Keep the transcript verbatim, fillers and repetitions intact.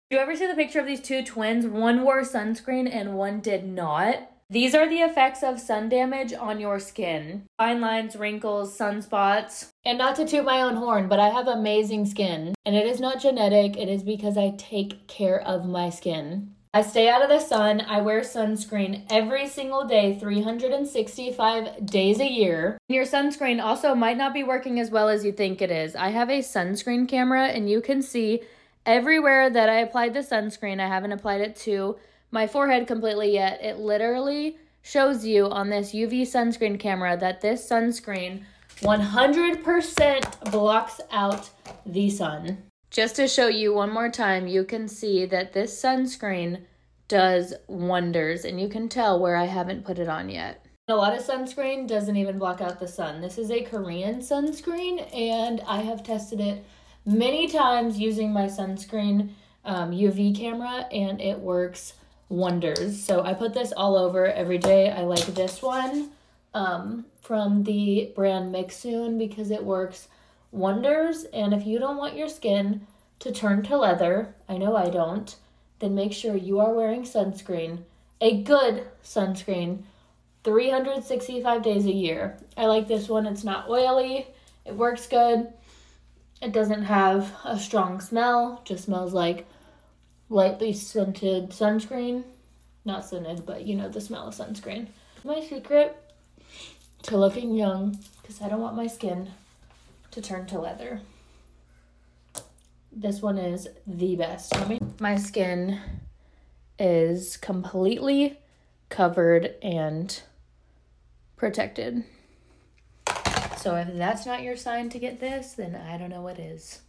Do you ever see the picture of these two twins? One wore sunscreen and one did not. These are the effects of sun damage on your skin. Fine lines, wrinkles, sunspots. And not to toot my own horn, but I have amazing skin. And it is not genetic, it is because I take care of my skin. I stay out of the sun, I wear sunscreen every single day, three hundred sixty-five days a year. Your sunscreen also might not be working as well as you think it is. I have a sunscreen camera and you can see everywhere that I applied the sunscreen. I haven't applied it to my forehead completely yet. It literally shows you on this U V sunscreen camera that this sunscreen one hundred percent blocks out the sun. Just to show you one more time, you can see that this sunscreen does wonders, and you can tell where I haven't put it on yet. A lot of sunscreen doesn't even block out the sun. This is a Korean sunscreen, and I have tested it many times using my sunscreen um, U V camera, and it works wonders. So I put this all over every day. I like this one um, from the brand Mixsoon because it works wonders. And if you don't want your skin to turn to leather, I know I don't, then make sure you are wearing sunscreen, a good sunscreen, three hundred sixty-five days a year. I like this one. It's not oily. It works good. It doesn't have a strong smell. Just smells like lightly scented sunscreen. Not scented, but you know the smell of sunscreen. My secret to looking young, because I don't want my skin to turn to leather. This one is the best. I mean, my skin is completely covered and protected. So if that's not your sign to get this, then I don't know what is.